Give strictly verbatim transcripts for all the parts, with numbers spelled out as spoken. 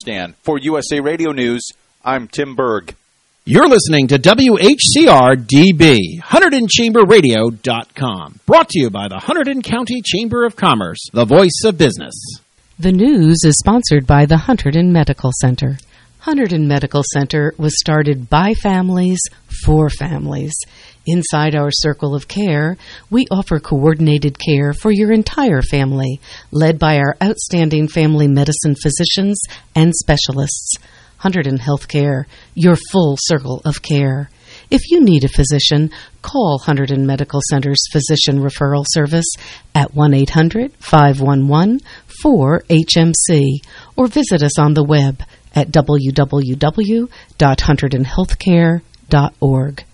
stand. For U S A Radio News, I'm Tim Berg. You're listening to W H C R D B, Hunterdon Chamber Radio dot com. Brought to you by the Hunterdon County Chamber of Commerce, the voice of business. The news is sponsored by the Hunterdon Medical Center. Hunterdon Medical Center was started by families for families. Inside our circle of care, we offer coordinated care for your entire family, led by our outstanding family medicine physicians and specialists. Hunterdon Healthcare, your full circle of care. If you need a physician, call Hunterdon Medical Center's Physician Referral Service at one eight hundred, five one one, four H M C or visit us on the web at w w w dot hunterdon healthcare dot org.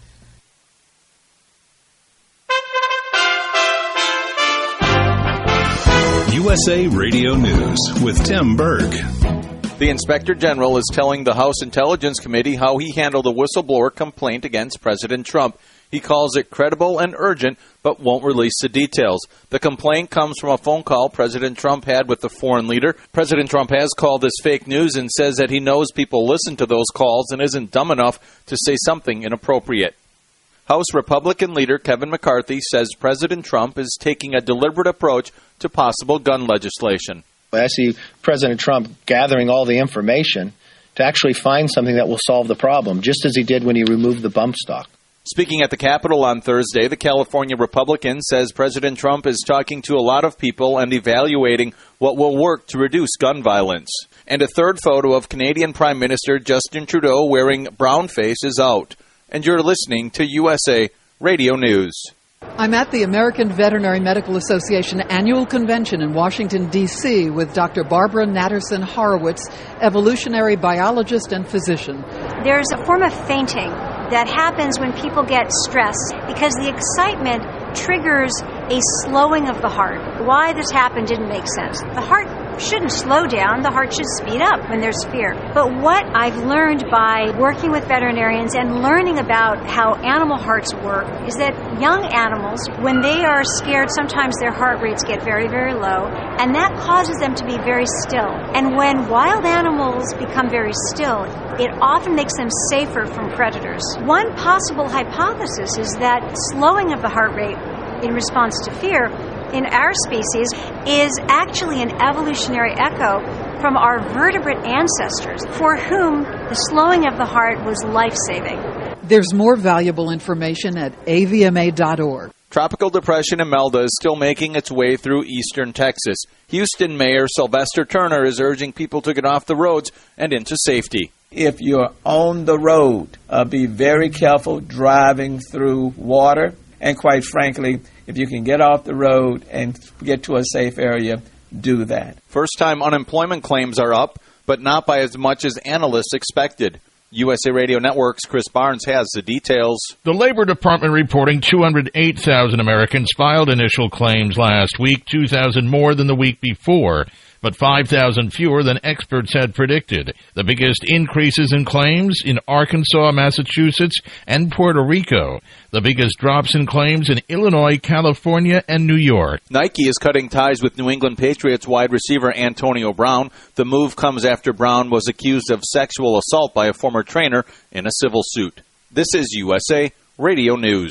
U S A Radio News with Tim Berg. The Inspector General is telling the House Intelligence Committee how he handled a whistleblower complaint against President Trump. He calls it credible and urgent, but won't release the details. The complaint comes from a phone call President Trump had with the foreign leader. President Trump has called this fake news and says that he knows people listen to those calls and isn't dumb enough to say something inappropriate. House Republican leader Kevin McCarthy says President Trump is taking a deliberate approach to possible gun legislation. I see President Trump gathering all the information to actually find something that will solve the problem, just as he did when he removed the bump stock. Speaking at the Capitol on Thursday, the California Republican says President Trump is talking to a lot of people and evaluating what will work to reduce gun violence. And a third photo of Canadian Prime Minister Justin Trudeau wearing brown face is out. And you're listening to U S A Radio News. I'm at the American Veterinary Medical Association annual convention in Washington, D C with Doctor Barbara Natterson Horowitz, evolutionary biologist and physician. There's a form of fainting that happens when people get stressed because the excitement triggers a slowing of the heart. Why this happened didn't make sense. The heart shouldn't slow down. The heart should speed up when there's fear. But what I've learned by working with veterinarians and learning about how animal hearts work is that young animals, when they are scared, sometimes their heart rates get very, very low, and that causes them to be very still. And when wild animals become very still, it often makes them safer from predators. One possible hypothesis is that slowing of the heart rate in response to fear in our species is actually an evolutionary echo from our vertebrate ancestors for whom the slowing of the heart was life-saving. There's more valuable information at A V M A dot org. Tropical Depression Imelda is still making its way through eastern Texas. Houston Mayor Sylvester Turner is urging people to get off the roads and into safety. If you're on the road, uh, be very careful driving through water. And quite frankly, if you can get off the road and get to a safe area, do that. First-time unemployment claims are up, but not by as much as analysts expected. U S A Radio Network's Chris Barnes has the details. The Labor Department reporting two hundred eight thousand Americans filed initial claims last week, two thousand more than the week before, but five thousand fewer than experts had predicted. The biggest increases in claims in Arkansas, Massachusetts, and Puerto Rico. The biggest drops in claims in Illinois, California, and New York. Nike is cutting ties with New England Patriots wide receiver Antonio Brown. The move comes after Brown was accused of sexual assault by a former trainer in a civil suit. This is U S A Radio News.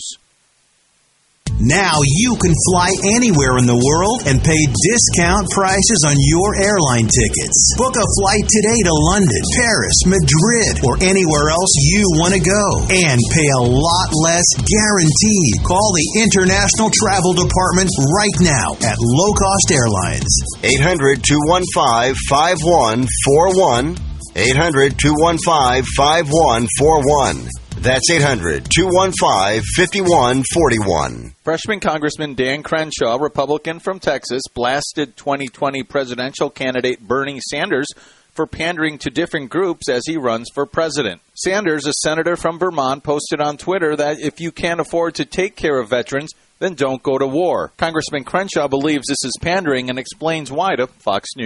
Now you can fly anywhere in the world and pay discount prices on your airline tickets. Book a flight today to London, Paris, Madrid, or anywhere else you want to go. And pay a lot less guaranteed. Call the International Travel Department right now at Low Cost Airlines. eight hundred, two one five, five one four one. eight hundred, two one five, five one four one. That's eight hundred, two one five, five one four one. Freshman Congressman Dan Crenshaw, Republican from Texas, blasted twenty twenty presidential candidate Bernie Sanders for pandering to different groups as he runs for president. Sanders, a senator from Vermont, posted on Twitter that if you can't afford to take care of veterans, then don't go to war. Congressman Crenshaw believes this is pandering and explains why to Fox News.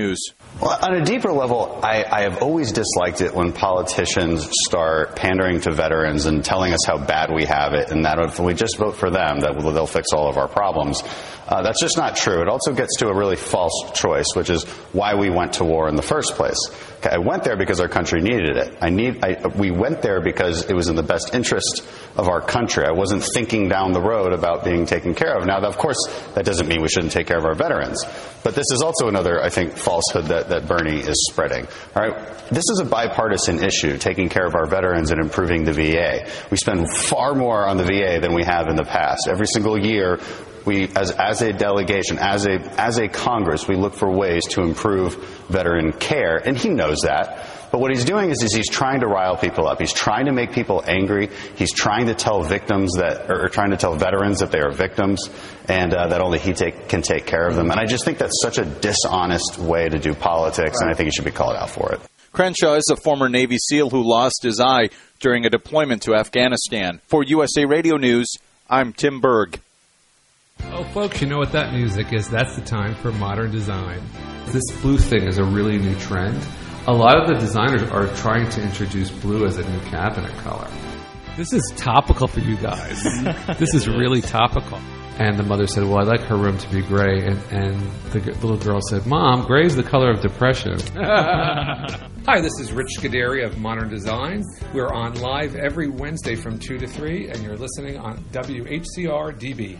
Well, on a deeper level, I, I have always disliked it when politicians start pandering to veterans and telling us how bad we have it, and that if we just vote for them, that they'll fix all of our problems. Uh, that's just not true. It also gets to a really false choice, which is why we went to war in the first place. Okay, I went there because our country needed it. I need. I, we went there because it was in the best interest of our country. I wasn't thinking down the road about being taken care of. Now, of course, that doesn't mean we shouldn't take care of our veterans. But this is also another, I think, falsehood that, that Bernie is spreading. All right, this is a bipartisan issue, taking care of our veterans and improving the V A. We spend far more on the V A than we have in the past. Every single year, we, as, as a delegation, as a, as a Congress, we look for ways to improve veteran care, and he knows that. But what he's doing is, is he's trying to rile people up. He's trying to make people angry. He's trying to tell victims that, or trying to tell veterans that they are victims, and uh, that only he take, can take care of them. And I just think that's such a dishonest way to do politics, and I think he should be called out for it. Crenshaw is a former Navy SEAL who lost his eye during a deployment to Afghanistan. For U S A Radio News, I'm Tim Berg. Oh, folks, you know what that music is. That's the time for modern design. This blue thing is a really new trend. A lot of the designers are trying to introduce blue as a new cabinet color. This is topical for you guys. This is really topical. And the mother said, well, I'd like her room to be gray. And, and the g- little girl said, Mom, gray is the color of depression. Hi, this is Rich Scuderi of Modern Design. We're on live every Wednesday from two to three, and you're listening on W H C R D B.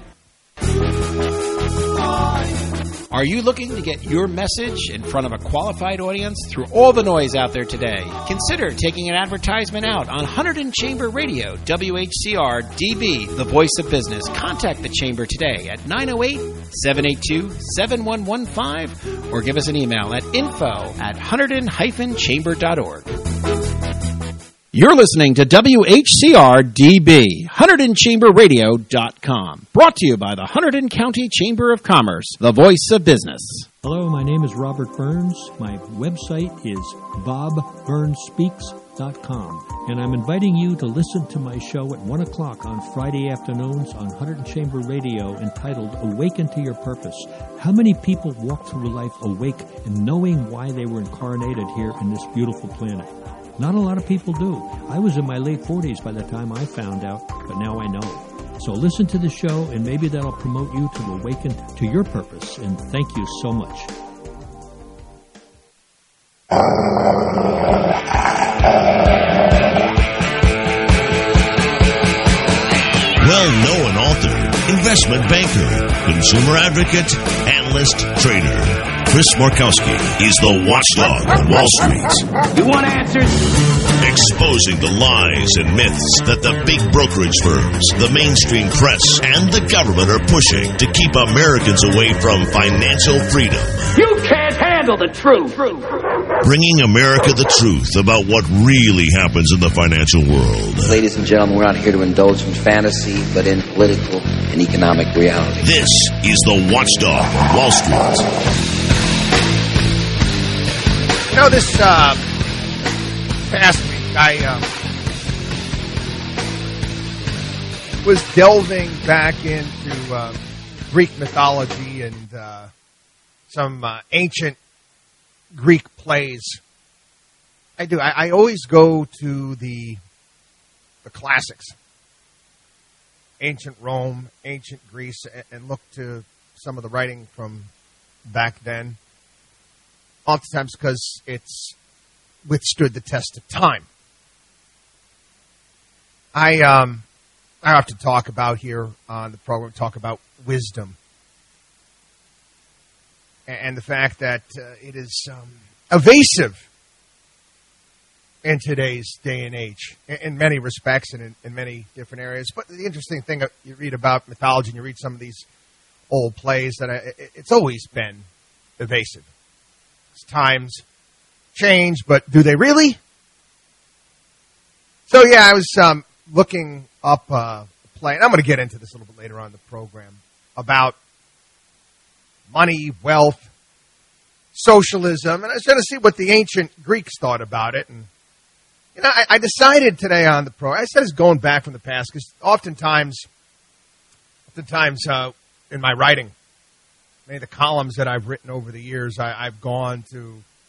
Are you looking to get your message in front of a qualified audience through all the noise out there today? Consider taking an advertisement out on Hunterdon Chamber Radio, W H C R D B, the voice of business. Contact the Chamber today at nine oh eight, seven eight two, seven one one five or give us an email at info at hunterdon dash chamber dot org. You're listening to W H C R D B, Hunterdon Chamber Radio dot com. Brought to you by the Hunterdon County Chamber of Commerce, the voice of business. Hello, my name is Robert Burns. My website is bob burns speaks dot com. And I'm inviting you to listen to my show at one o'clock on Friday afternoons on Hunterdon Chamber Radio entitled Awaken to Your Purpose. How many people walk through life awake and knowing why they were incarnated here in this beautiful planet? Not a lot of people do. I was in my late forties by the time I found out, but now I know. So listen to the show, and maybe that'll promote you to awaken to your purpose. And thank you so much. Well-known author, investment banker, consumer advocate, analyst, trader. Chris Markowski is the watchdog on Wall Street. You want answers? Exposing the lies and myths that the big brokerage firms, the mainstream press, and the government are pushing to keep Americans away from financial freedom. You can't handle the truth. Bringing America the truth about what really happens in the financial world. Ladies and gentlemen, we're not here to indulge in fantasy, but in political and economic reality. This is the watchdog on Wall Street. You know, this uh, past week, I uh, was delving back into uh, Greek mythology and uh, some uh, ancient Greek plays. I do. I, I always go to the the classics, ancient Rome, ancient Greece, and, and look to some of the writing from back then. Oftentimes because it's withstood the test of time. I um, I often talk about here on the program, talk about wisdom. And the fact that uh, it is um, evasive in today's day and age, in many respects and in, in many different areas. But the interesting thing, you read about mythology and you read some of these old plays, that I, it's always been evasive. Times change, but do they really? So, yeah, I was um, looking up uh, a play, and I'm going to get into this a little bit later on in the program, about money, wealth, socialism, and I was going to see what the ancient Greeks thought about it. And you know, I, I decided today on the program, I said it's going back from the past, because oftentimes, oftentimes uh, in my writing, many of the columns that I've written over the years, I, I've gone to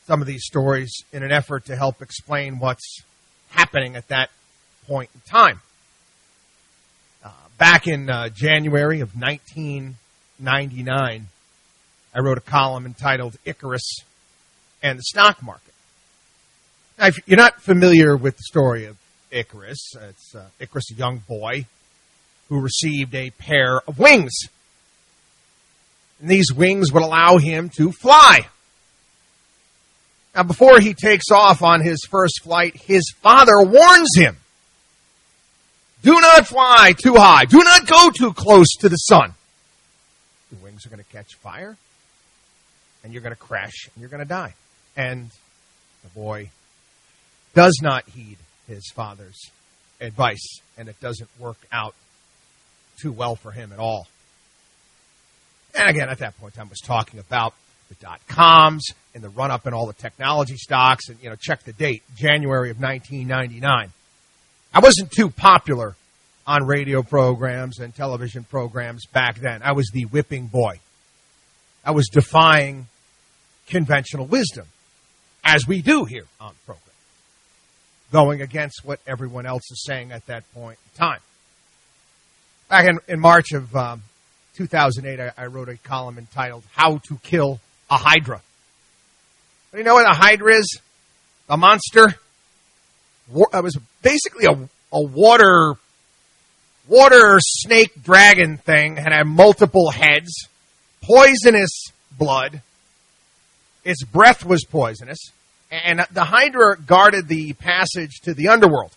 some of these stories in an effort to help explain what's happening at that point in time. Uh, back in uh, January of nineteen ninety-nine, I wrote a column entitled Icarus and the Stock Market. Now, if you're not familiar with the story of Icarus, it's uh, Icarus, a young boy who received a pair of wings. And these wings would allow him to fly. Now, before he takes off on his first flight, his father warns him, do not fly too high. Do not go too close to the sun. Your wings are going to catch fire, and you're going to crash, and you're going to die. And the boy does not heed his father's advice, and it doesn't work out too well for him at all. And again, at that point in time, I was talking about the dot-coms and the run-up in all the technology stocks, and, you know, check the date, January of nineteen ninety-nine. I wasn't too popular on radio programs and television programs back then. I was the whipping boy. I was defying conventional wisdom, as we do here on the program, going against what everyone else is saying at that point in time. Back in, in March of um, two thousand eight, I, I wrote a column entitled How to Kill a Hydra. Do you know what a hydra is? A monster? It was basically a, a water water snake dragon thing, and had multiple heads, poisonous blood. Its breath was poisonous, and the hydra guarded the passage to the underworld.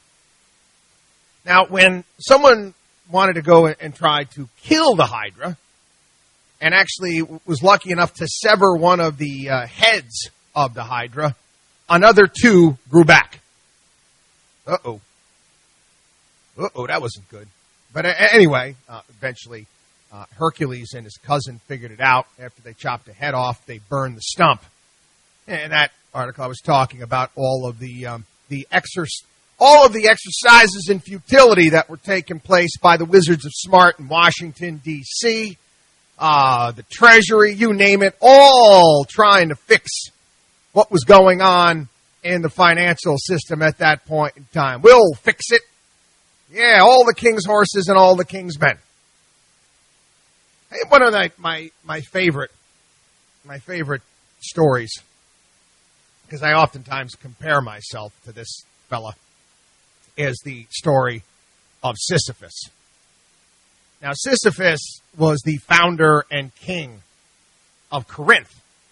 Now, when someone wanted to go and try to kill the hydra, and actually was lucky enough to sever one of the uh, heads of the hydra, another two grew back. Uh-oh. Uh-oh, that wasn't good. But uh, anyway, uh, eventually uh, Hercules and his cousin figured it out. After they chopped the head off, they burned the stump. And that article I was talking about all of the um, the exerc- all of the exercises in futility that were taking place by the Wizards of Smart in Washington, D C, uh, the Treasury, you name it, all trying to fix what was going on in the financial system at that point in time. We'll fix it. Yeah, all the king's horses and all the king's men. Hey, one of the, my my favorite my favorite stories, because I oftentimes compare myself to this fella, is the story of Sisyphus. Now, Sisyphus was the founder and king of Corinth.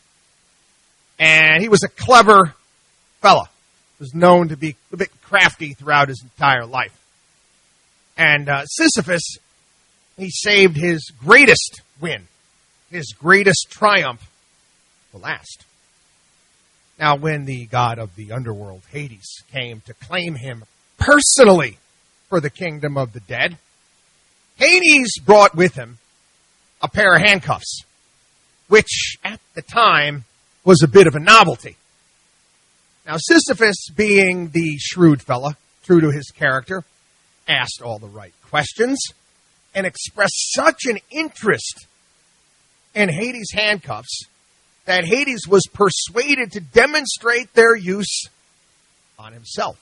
And he was a clever fella. He was known to be a bit crafty throughout his entire life. And uh, Sisyphus, he saved his greatest win, his greatest triumph, for last. Now, when the god of the underworld, Hades, came to claim him personally for the kingdom of the dead, Hades brought with him a pair of handcuffs, which at the time was a bit of a novelty. Now, Sisyphus, being the shrewd fella, true to his character, asked all the right questions and expressed such an interest in Hades' handcuffs that Hades was persuaded to demonstrate their use on himself.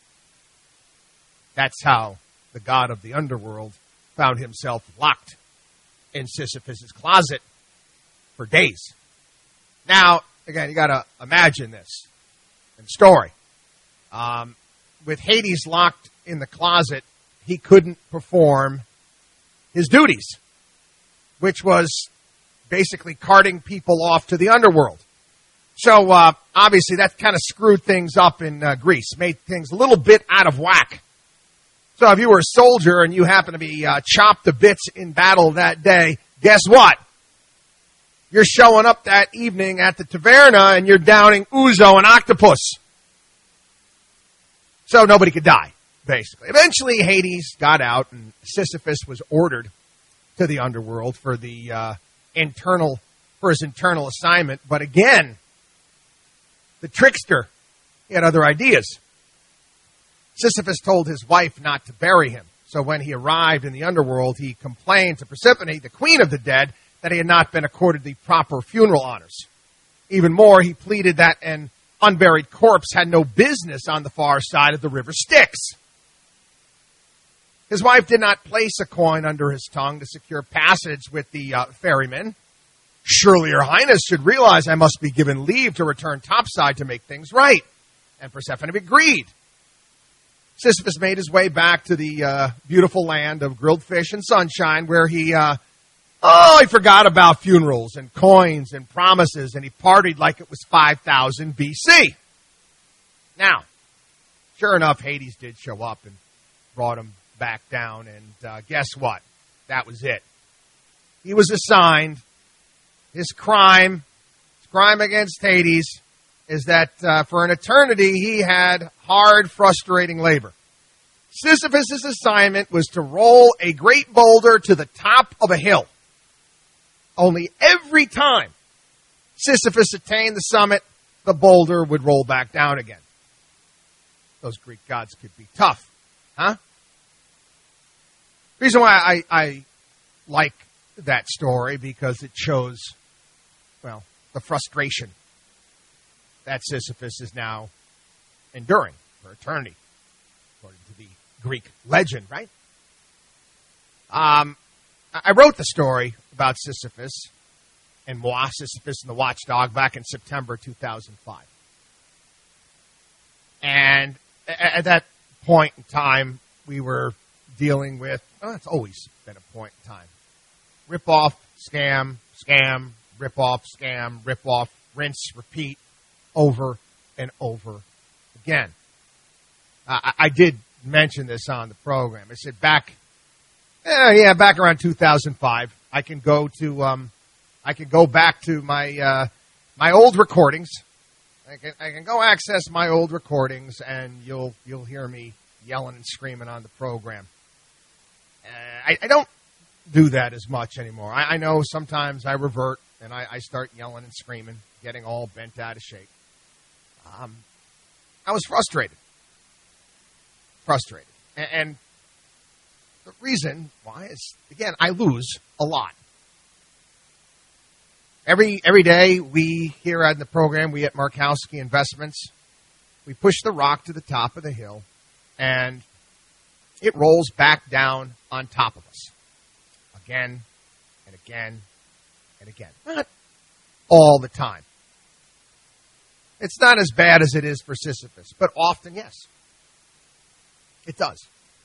That's how the god of the underworld found himself locked in Sisyphus' closet for days. Now, again, you got to imagine this in story. Um, with Hades locked in the closet, he couldn't perform his duties, which was basically carting people off to the underworld. So, uh, obviously, that kind of screwed things up in uh, Greece, made things a little bit out of whack. So if you were a soldier and you happen to be uh, chopped to bits in battle that day, guess what? You're showing up that evening at the taverna and you're downing ouzo and octopus. So nobody could die, basically. Eventually, Hades got out and Sisyphus was ordered to the underworld for the uh, internal, for his internal assignment. But again, the trickster, he had other ideas. Sisyphus told his wife not to bury him. So when he arrived in the underworld, he complained to Persephone, the queen of the dead, that he had not been accorded the proper funeral honors. Even more, he pleaded that an unburied corpse had no business on the far side of the river Styx. His wife did not place a coin under his tongue to secure passage with the uh, ferryman. Surely your highness should realize I must be given leave to return topside to make things right. And Persephone agreed. Sisyphus made his way back to the uh, beautiful land of grilled fish and sunshine, where he, uh, oh, he forgot about funerals and coins and promises, and he partied like it was five thousand B C. Now, sure enough, Hades did show up and brought him back down, and uh, guess what? That was it. He was assigned. His crime, his crime against Hades, is that uh, for an eternity he had hard, frustrating labor. Sisyphus' assignment was to roll a great boulder to the top of a hill. Only every time Sisyphus attained the summit, the boulder would roll back down again. Those Greek gods could be tough, huh? The reason why I, I like that story, because it shows, well, the frustration that Sisyphus is now enduring for eternity, according to the Greek legend, right? Um, I wrote the story about Sisyphus and moi, Sisyphus and the Watchdog, back in September two thousand five. And at that point in time, we were dealing with, well, it's always been a point in time, rip-off, scam, scam, rip-off, scam, rip-off, rinse, repeat, over and over again. Uh, I, I did mention this on the program. I said back, eh, yeah, back around two thousand five, I can go to, um, I can go back to my uh, my old recordings. I can I can go access my old recordings, and you'll you'll hear me yelling and screaming on the program. Uh, I, I don't do that as much anymore. I, I know sometimes I revert and I, I start yelling and screaming, getting all bent out of shape. Um, I was frustrated. Frustrated. And, and the reason why is, again, I lose a lot. Every every day we here at the program, we at Markowski Investments, we push the rock to the top of the hill, and it rolls back down on top of us. Again and again and again. Not all the time. It's not as bad as it is for Sisyphus, but often, yes. It does.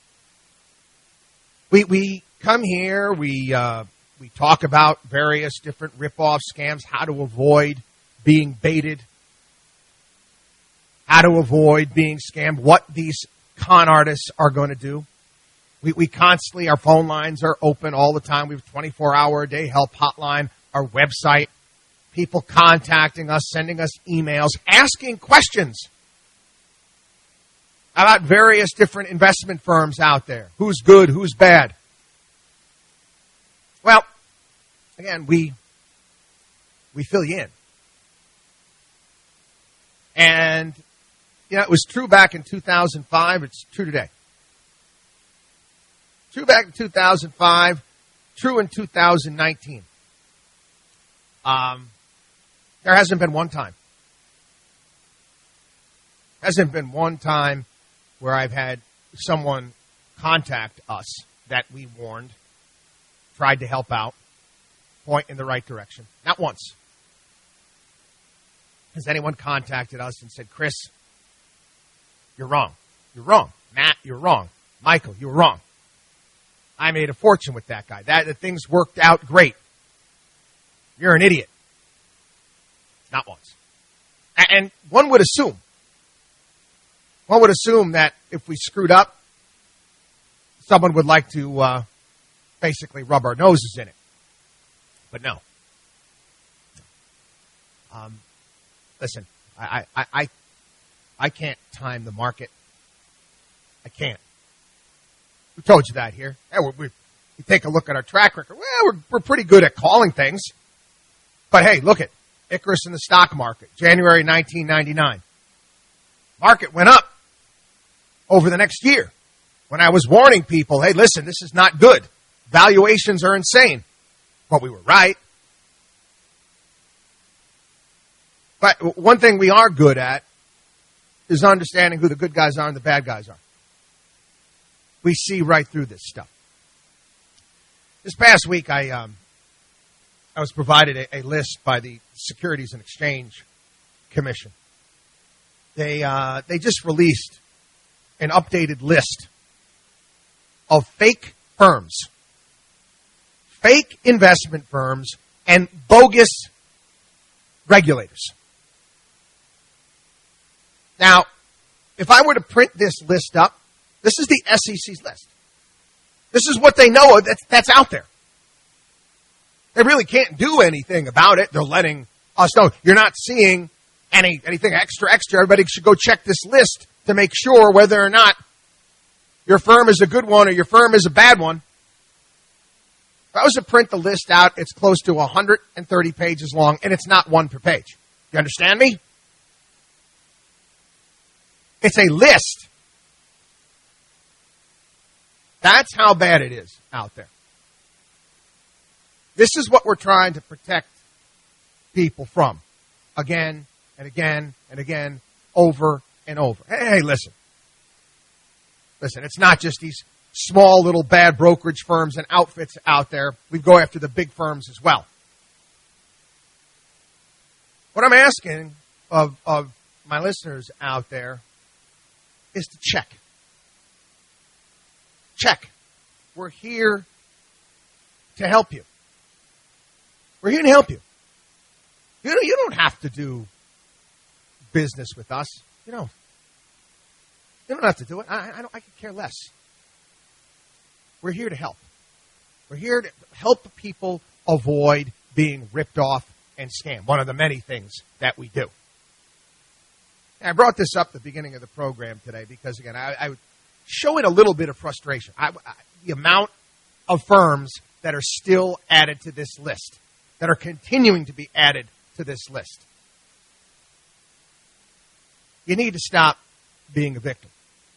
We we come here, we uh, we talk about various different rip-off scams, how to avoid being baited, how to avoid being scammed, what these con artists are going to do. We we constantly, our phone lines are open all the time. We have a twenty-four hour a day help hotline, our website. People contacting us, sending us emails, asking questions about various different investment firms out there. Who's good, who's bad? Well, again, we we fill you in. And, you know, it was true back in two thousand five. It's true today. True back in two thousand five. True in two thousand nineteen. Um... There hasn't been one time. Hasn't been one time where I've had someone contact us that we warned, tried to help out, point in the right direction. Not once. Has anyone contacted us and said, Chris, you're wrong. You're wrong. Matt, you're wrong. Michael, you're wrong. I made a fortune with that guy. That, that things worked out great. You're an idiot. Not once. And one would assume, one would assume that if we screwed up, someone would like to uh, basically rub our noses in it. But no. Um, listen, I, I, I, I can't time the market. I can't. We told you that here. Yeah, we, we, we take a look at our track record. Well, we're, we're pretty good at calling things. But hey, look at Icarus in the stock market, January nineteen ninety-nine. Market went up over the next year. When I was warning people, hey, listen, this is not good. Valuations are insane. But we were right. But one thing we are good at is understanding who the good guys are and the bad guys are. We see right through this stuff. This past week, I um, I was provided a, a list by the Securities and Exchange Commission. They uh, they just released an updated list of fake firms, fake investment firms, and bogus regulators. Now, if I were to print this list up, this is the S E C's list. This is what they know that's, that's out there. They really can't do anything about it. They're letting us know. You're not seeing any anything extra, extra. Everybody should go check this list to make sure whether or not your firm is a good one or your firm is a bad one. If I was to print the list out, it's close to one hundred thirty pages long, and it's not one per page. You understand me? It's a list. That's how bad it is out there. This is what we're trying to protect people from. Again and again and again, over and over. Hey, listen. Listen, it's not just these small little bad brokerage firms and outfits out there. We go after the big firms as well. What I'm asking of, of my listeners out there is to check. Check. We're here to help you. We're here to help you. You know, you don't have to do business with us. You know, you don't have to do it. I, I, don't, I could care less. We're here to help. We're here to help people avoid being ripped off and scammed. One of the many things that we do. And I brought this up at the beginning of the program today because, again, I, I showing a little bit of frustration. I, I, the amount of firms that are still added to this list, that are continuing to be added to this list. You need to stop being a victim.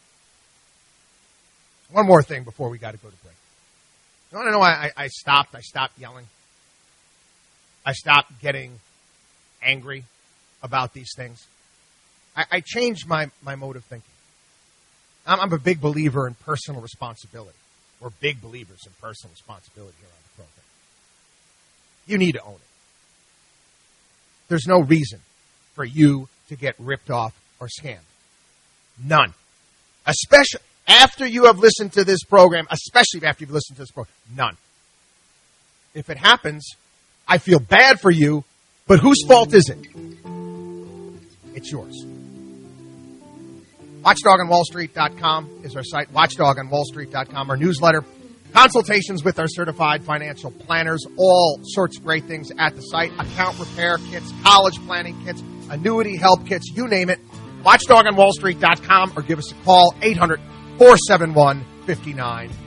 One more thing before we got to go to break. You want to know why I, I stopped? I stopped yelling. I stopped getting angry about these things. I, I changed my, my mode of thinking. I'm, I'm a big believer in personal responsibility. We're big believers in personal responsibility here on the program. You need to own it. There's no reason for you to get ripped off or scammed. None. Especially after you have listened to this program, especially after you've listened to this program. None. If it happens, I feel bad for you, but whose fault is it? It's yours. watchdog on wall street dot com is our site. watchdog on wall street dot com, our newsletter. Consultations with our certified financial planners. All sorts of great things at the site. Account repair kits, college planning kits, annuity help kits, you name it. watchdog on wall street dot com or give us a call, eight hundred, four seven one, five nine eight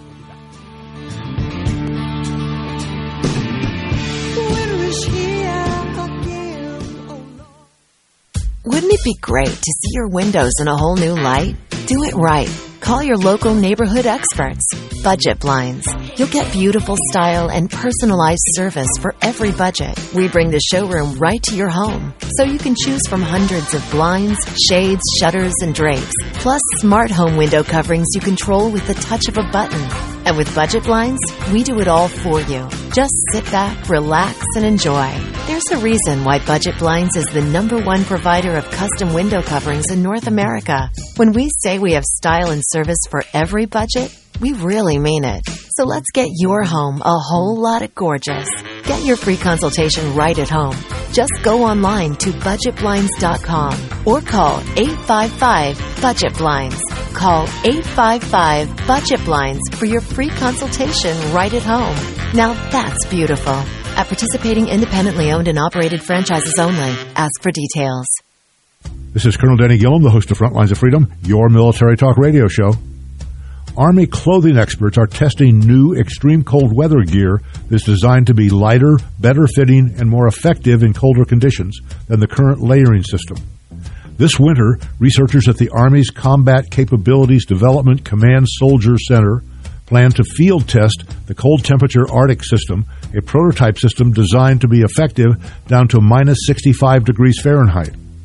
four. Wouldn't it be great to see your windows in a whole new light? Do it right. Call your local neighborhood experts. Budget Blinds. You'll get beautiful style and personalized service for every budget. We bring the showroom right to your home, so you can choose from hundreds of blinds, shades, shutters, and drapes, plus smart home window coverings you control with the touch of a button. And with Budget Blinds, we do it all for you. Just sit back, relax, and enjoy. There's a reason why Budget Blinds is the number one provider of custom window coverings in North America. When we say we have style and service for every budget, we really mean it. So let's get your home a whole lot of gorgeous. Get your free consultation right at home. Just go online to budget blinds dot com or call eight five five, budget blinds. Call eight five five, budget blinds for your free consultation right at home. Now that's beautiful. At participating independently owned and operated franchises only. Ask for details. This is Colonel Denny Gillum, the host of Frontlines of Freedom, your military talk radio show. Army clothing experts are testing new extreme cold weather gear that's designed to be lighter, better fitting, and more effective in colder conditions than the current layering system. This winter, researchers at the Army's Combat Capabilities Development Command Soldier Center plan to field test the cold temperature Arctic system, a prototype system designed to be effective down to minus sixty-five degrees Fahrenheit.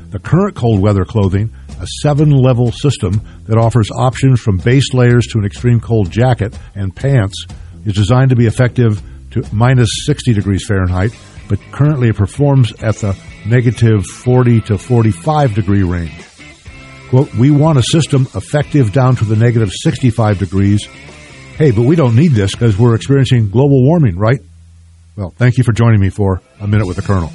The current cold weather clothing, a seven-level system that offers options from base layers to an extreme cold jacket and pants, is designed to be effective to minus sixty degrees Fahrenheit, but currently it performs at the negative forty to forty-five degree range. Quote, we want a system effective down to the negative sixty-five degrees. Hey, but we don't need this because we're experiencing global warming, right? Well, thank you for joining me for A Minute with the Colonel.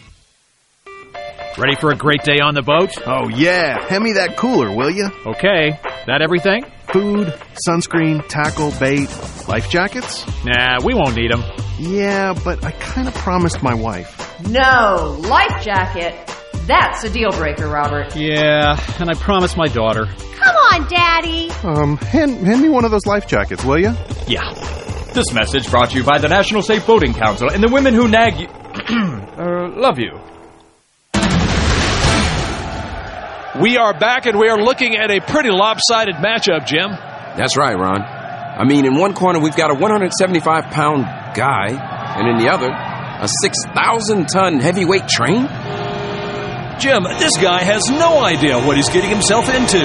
Ready for a great day on the boat? Oh, yeah. Hand me that cooler, will you? Okay. That everything? Food, sunscreen, tackle, bait, life jackets? Nah, we won't need them. Yeah, but I kind of promised my wife. No, life jacket. That's a deal breaker, Robert. Yeah, and I promised my daughter. Come on, Daddy. Um, hand, hand me one of those life jackets, will you? Yeah. This message brought to you by the National Safe Boating Council and the women who nag you... uh, love you. We are back, and we are looking at a pretty lopsided matchup, Jim. That's right, Ron. I mean, in one corner, we've got a one hundred seventy-five pound guy, and in the other, a six thousand ton heavyweight train? Jim, this guy has no idea what he's getting himself into.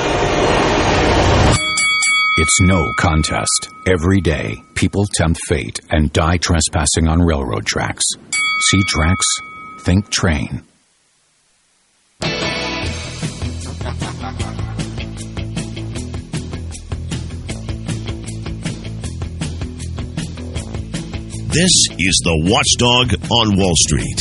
It's no contest. Every day, people tempt fate and die trespassing on railroad tracks. See tracks, think train. This is the Watchdog on Wall Street.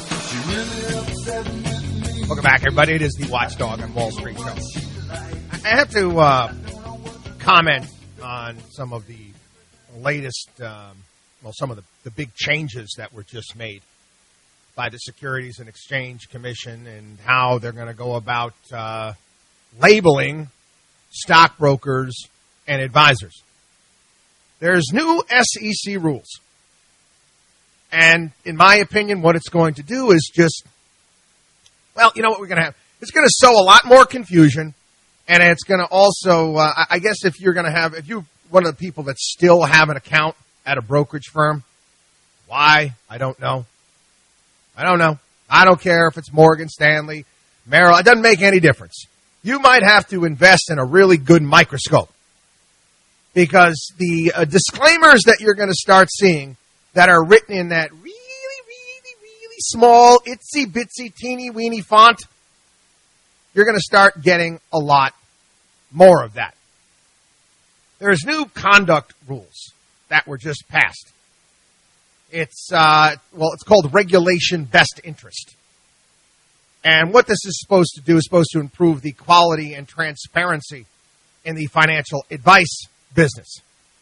Welcome back, everybody. It is the Watchdog on Wall Street show. I have to uh, comment on some of the latest, um, well, some of the, the big changes that were just made by the Securities and Exchange Commission and how they're going to go about uh, labeling stockbrokers and advisors. There's new S E C rules. And in my opinion, what it's going to do is just, well, you know what we're going to have? It's going to sow a lot more confusion, and it's going to also, uh, I guess if you're going to have, if you're one of the people that still have an account at a brokerage firm, why? I don't know. I don't know. I don't care if it's Morgan Stanley, Merrill. It doesn't make any difference. You might have to invest in a really good microscope because the uh, disclaimers that you're going to start seeing that are written in that really, really, really small, itsy bitsy, teeny weeny font, you're going to start getting a lot more of that. There's new conduct rules that were just passed. It's, uh, well, it's called Regulation Best Interest. And what this is supposed to do is supposed to improve the quality and transparency in the financial advice business.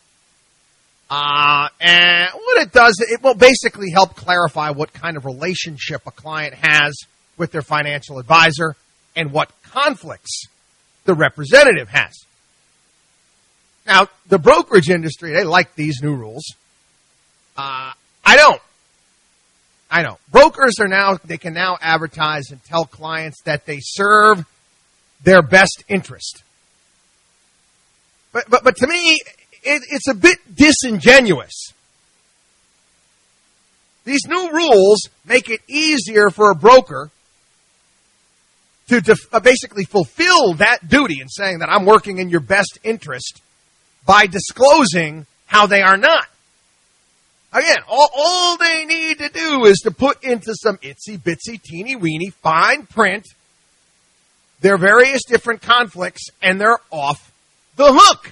Uh, and what it does, it will basically help clarify what kind of relationship a client has with their financial advisor and what conflicts the representative has. Now, the brokerage industry, they like these new rules. Uh, I don't. I don't. Brokers are now, they can now advertise and tell clients that they serve their best interest. But, but, but to me, It, it's a bit disingenuous. These new rules make it easier for a broker to def- uh, basically fulfill that duty in saying that I'm working in your best interest by disclosing how they are not. Again, all, all they need to do is to put into some itsy-bitsy, teeny-weeny, fine print their various different conflicts, and they're off the hook.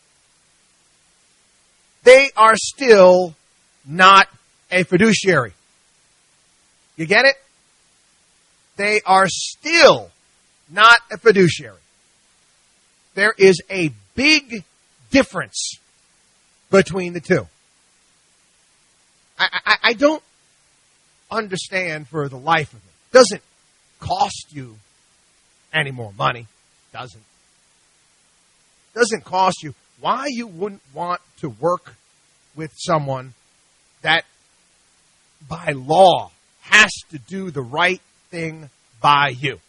They are still not a fiduciary. You get it? They are still not a fiduciary. There is a big difference between the two. I, I, I don't understand for the life of me. It doesn't cost you any more money. Doesn't. Doesn't cost you. Why you wouldn't want to work with someone that by law has to do the right thing by you?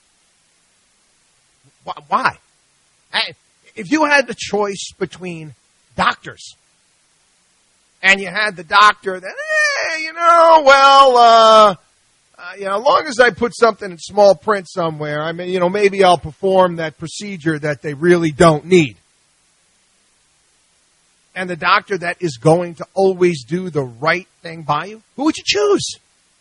Why? If you had the choice between doctors and you had the doctor that, hey, you know, well, uh, you know, as long as I put something in small print somewhere, I mean, you know, maybe I'll perform that procedure that they really don't need. And the doctor that is going to always do the right thing by you, who would you choose?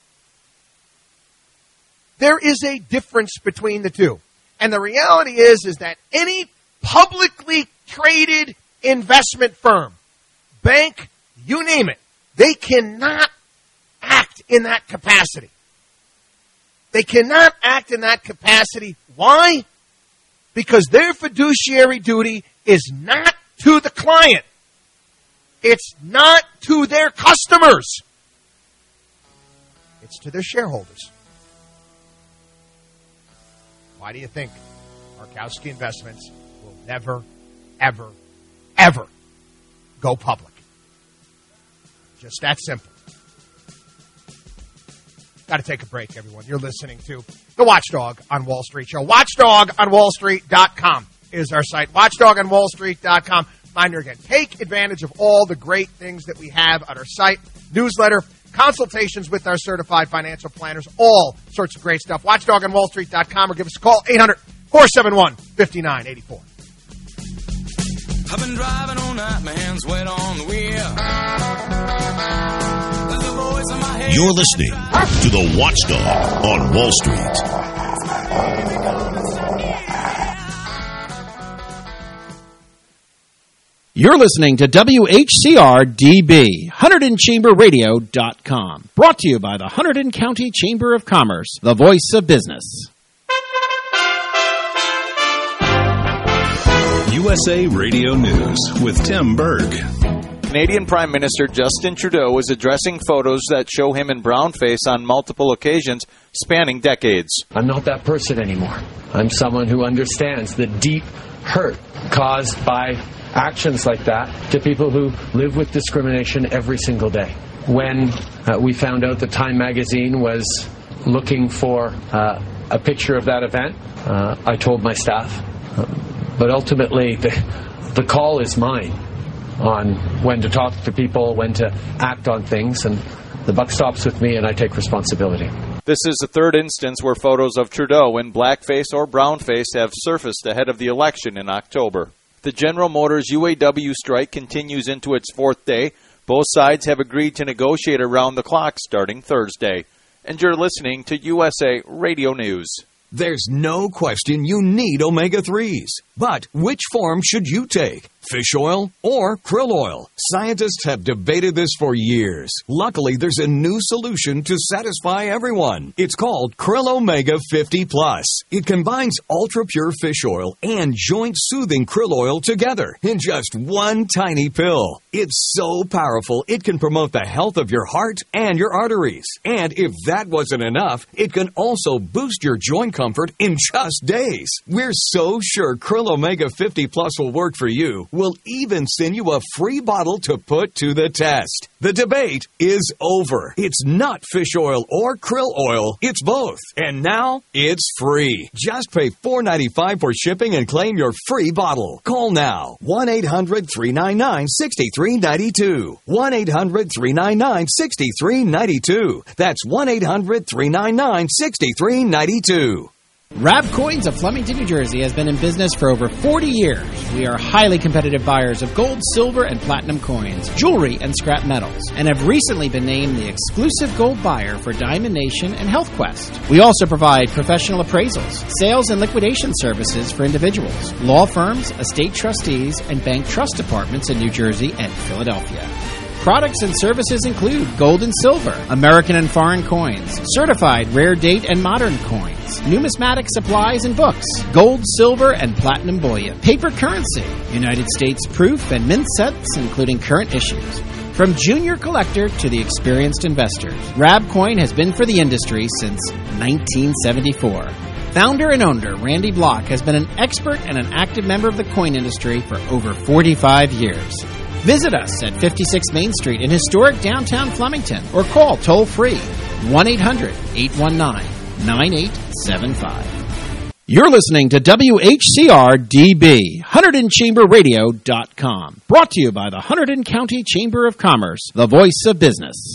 There is a difference between the two. And the reality is, is that any publicly traded investment firm, bank, you name it, they cannot act in that capacity. They cannot act in that capacity. Why? Because their fiduciary duty is not to the client. It's not to their customers. It's to their shareholders. Why do you think Markowski Investments will never, ever, ever go public? Just that simple. Got to take a break, everyone. You're listening to the Watchdog on Wall Street show. watchdog on wall street dot com is our site. watchdog on wall street dot com. Reminder again, take advantage of all the great things that we have on our site. Newsletter, consultations with our certified financial planners, all sorts of great stuff. watchdog on wall street dot com or give us a call, eight hundred, four seven one, five nine eight four. I've been driving all night, my hands wet on the wheel. You're listening to the Watchdog on Wall Street. You're listening to W H C R D B, Hunterdon Chamber Radio dot com. Brought to you by the Hunterdon County Chamber of Commerce, the voice of business. U S A Radio News with Tim Berg. Canadian Prime Minister Justin Trudeau is addressing photos that show him in brownface on multiple occasions spanning decades. I'm not that person anymore. I'm someone who understands the deep hurt caused by actions like that to people who live with discrimination every single day. When uh, we found out that Time magazine was looking for uh, a picture of that event, uh, I told my staff. Uh, but ultimately, the, the call is mine on when to talk to people, when to act on things, and the buck stops with me and I take responsibility. This is the third instance where photos of Trudeau in blackface or brownface have surfaced ahead of the election in October. The General Motors U A W strike continues into its fourth day. Both sides have agreed to negotiate around the clock starting Thursday. And you're listening to U S A Radio News. There's no question you need omega threes. But which form should you take? Fish oil or krill oil? Scientists have debated this for years. Luckily, there's a new solution to satisfy everyone. It's called Krill Omega fifty plus. It combines ultra-pure fish oil and joint-soothing krill oil together in just one tiny pill. It's so powerful, it can promote the health of your heart and your arteries. And if that wasn't enough, it can also boost your joint comfort in just days. We're so sure Krill Omega fifty plus will work for you. We'll even send you a free bottle to put to the test. The debate is over. It's not fish oil or krill oil. It's both. And now it's free. Just pay four dollars and ninety-five cents for shipping and claim your free bottle. Call now. one eight hundred three nine nine six three nine two. one eight hundred three nine nine six three nine two. That's one eight hundred three nine nine six three nine two. Rab Coins of Flemington, New Jersey has been in business for over forty years. We are highly competitive buyers of gold, silver, and platinum coins, jewelry, and scrap metals, and have recently been named the exclusive gold buyer for Diamond Nation and Health Quest. We also provide professional appraisals, sales and liquidation services for individuals, law firms, estate trustees, and bank trust departments in New Jersey and Philadelphia. Products and services include gold and silver, American and foreign coins, certified rare date and modern coins, numismatic supplies and books, gold, silver, and platinum bullion, paper currency, United States proof and mint sets, including current issues. From junior collector to the experienced investor, Rab Coin has been for the industry since nineteen seventy-four. Founder and owner Randy Block has been an expert and an active member of the coin industry for over forty-five years. Visit us at fifty-six Main Street in historic downtown Flemington or call toll-free one eight hundred eight one nine nine eight seven five. You're listening to W H C R D B, Hunterdon Chamber Radio dot com. Brought to you by the Hunterdon County Chamber of Commerce, the voice of business.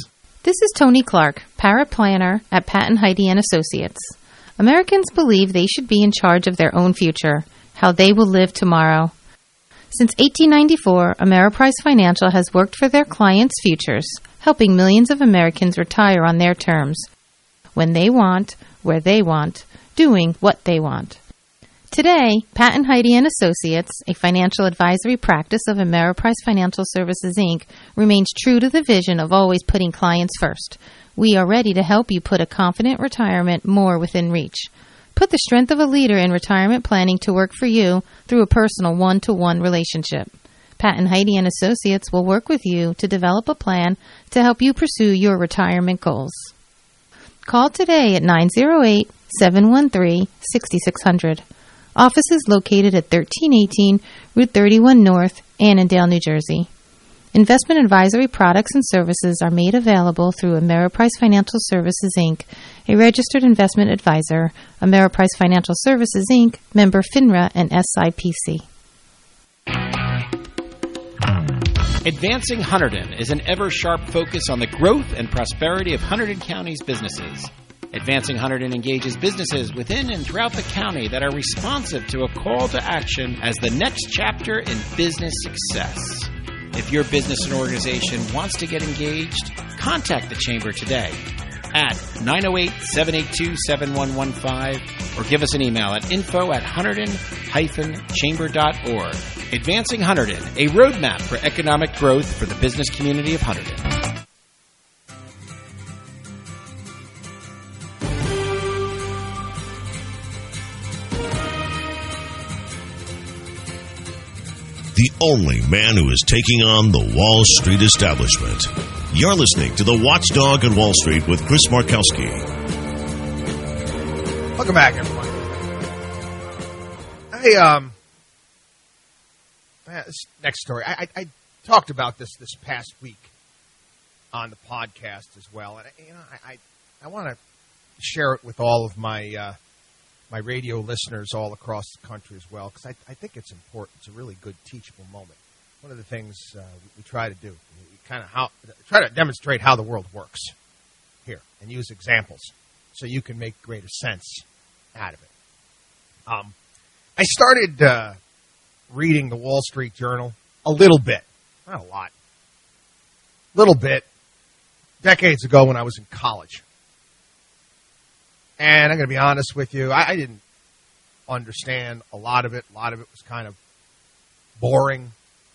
This is Tony Clark, paraplanner at Patton Heidi and Associates. Americans believe they should be in charge of their own future, how they will live tomorrow. Since eighteen ninety-four, Ameriprise Financial has worked for their clients' futures, helping millions of Americans retire on their terms, when they want, where they want, doing what they want. Today, Patton Heidi and Associates, a financial advisory practice of Ameriprise Financial Services, Incorporated, remains true to the vision of always putting clients first. We are ready to help you put a confident retirement more within reach. Put the strength of a leader in retirement planning to work for you through a personal one-to-one relationship. Patton Heidi and Associates will work with you to develop a plan to help you pursue your retirement goals. Call today at nine oh eight, seven one three, six six zero zero. Office is located at thirteen eighteen Route thirty-one North, Annandale, New Jersey. Investment advisory products and services are made available through Ameriprise Financial Services, Incorporated, a registered investment advisor, Ameriprise Financial Services, Incorporated, member FINRA and S I P C. Advancing Hunterdon is an ever-sharp focus on the growth and prosperity of Hunterdon County's businesses. Advancing Hunterdon engages businesses within and throughout the county that are responsive to a call to action as the next chapter in business success. If your business and organization wants to get engaged, contact the Chamber today at nine oh eight, seven eight two, seven one one five or give us an email at info at hunterdon dash chamber dot org. Advancing Hunterdon, a roadmap for economic growth for the business community of Hunterdon. The only man who is taking on the Wall Street establishment. You're listening to The Watchdog on Wall Street with Chris Markowski. Welcome back, everyone. Hey, um, this next story. I, I, I talked about this this past week on the podcast as well, and you know, I I, I want to share it with all of my uh, my radio listeners all across the country as well, because I, I think it's important. It's a really good teachable moment. One of the things uh, we, we try to do, we kind of how try to demonstrate how the world works here, and use examples so you can make greater sense out of it. Um, I started uh, reading the Wall Street Journal a little bit, not a lot, little bit, decades ago when I was in college. And I'm going to be honest with you, I, I didn't understand a lot of it. A lot of it was kind of boring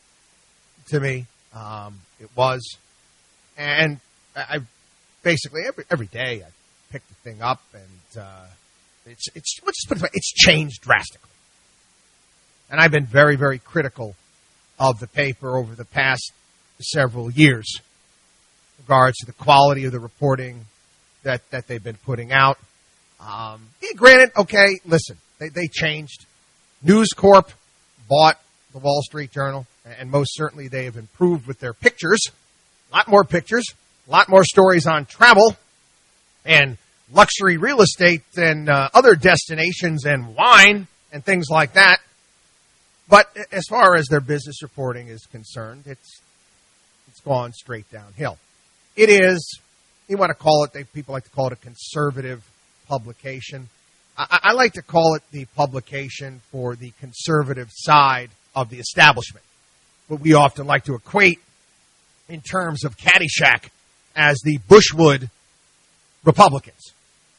to me. Um, it was. And I, I basically, every every day, I pick the thing up, and uh, it's, it's, let's just put it this way, it's changed drastically. And I've been very, very critical of the paper over the past several years in regards to the quality of the reporting that, that they've been putting out. Um, yeah, granted, okay, listen, they, they changed. News Corp bought the Wall Street Journal, and most certainly they have improved with their pictures. A lot more pictures, a lot more stories on travel and luxury real estate and uh, other destinations and wine and things like that. But as far as their business reporting is concerned, it's it's gone straight downhill. It is, you want to call it, they, people like to call it a conservative publication. I, I like to call it the publication for the conservative side of the establishment, what we often like to equate in terms of Caddyshack as the Bushwood Republicans.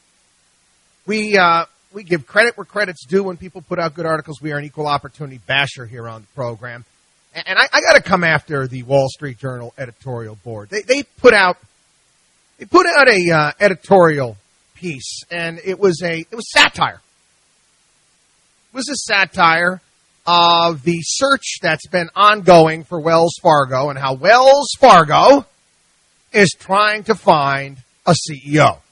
We uh, we give credit where credit's due when people put out good articles. We are an equal opportunity basher here on the program. And, and I, I got to come after the Wall Street Journal editorial board. They, they put out they put out a uh, editorial piece, and it was a it was satire. It was a satire of the search that's been ongoing for Wells Fargo and how Wells Fargo is trying to find a C E O.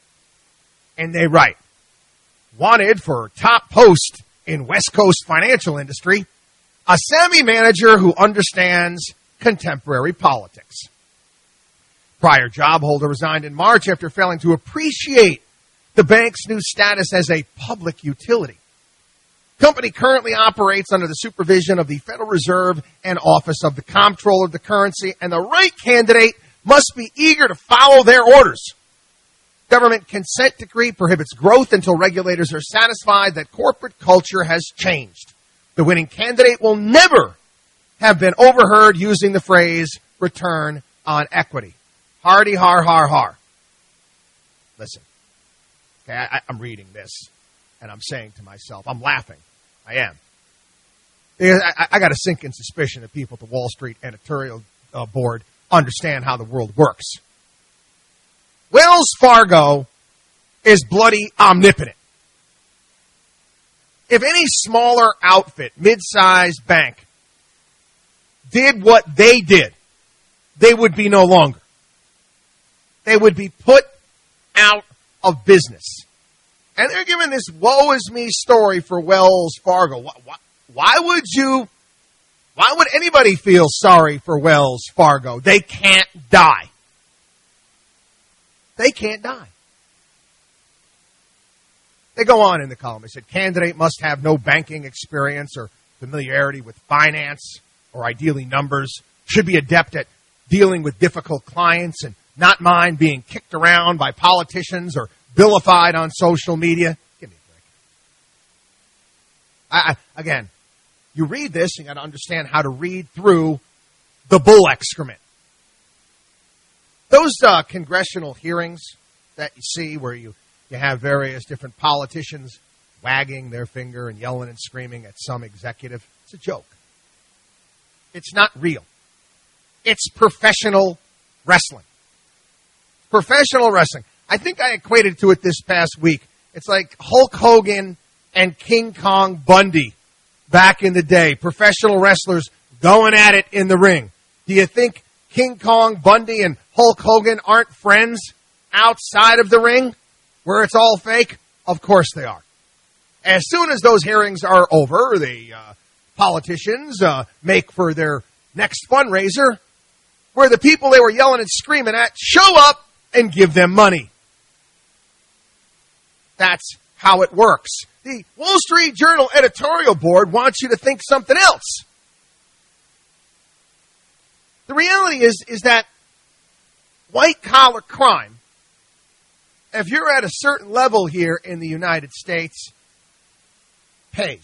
And they write, wanted for top post in West Coast financial industry, a savvy manager who understands contemporary politics. Prior job holder resigned in March after failing to appreciate the bank's new status as a public utility. Company currently operates under the supervision of the Federal Reserve and Office of the Comptroller of the Currency, and the right candidate must be eager to follow their orders. Government consent decree prohibits growth until regulators are satisfied that corporate culture has changed. The winning candidate will never have been overheard using the phrase return on equity. Hardy, har, har, har. Listen, okay, I, I'm reading this, and I'm saying to myself, I'm laughing. I am. I, I got a sinking suspicion that people at the Wall Street editorial uh, board understand how the world works. Wells Fargo is bloody omnipotent. If any smaller outfit, mid-sized bank, did what they did, they would be no longer. They would be put out of business. And they're giving this woe is me story for Wells Fargo. Why, why, why would you, why would anybody feel sorry for Wells Fargo? They can't die. They can't die. They go on in the column. They said, candidate must have no banking experience or familiarity with finance or ideally numbers, should be adept at dealing with difficult clients and not mind being kicked around by politicians or vilified on social media. Give me a break. I, I, again, you read this, you got to understand how to read through the bull excrement. Those uh, congressional hearings that you see where you, you have various different politicians wagging their finger and yelling and screaming at some executive, it's a joke. It's not real. It's professional wrestling. Professional wrestling. I think I equated to it this past week. It's like Hulk Hogan and King Kong Bundy back in the day. Professional wrestlers going at it in the ring. Do you think King Kong Bundy and Hulk Hogan aren't friends outside of the ring where it's all fake? Of course they are. As soon as those hearings are over, the uh, politicians uh, make for their next fundraiser where the people they were yelling and screaming at show up and give them money. That's how it works. The Wall Street Journal editorial board wants you to think something else. The reality is, is that white-collar crime, if you're at a certain level here in the United States, pays.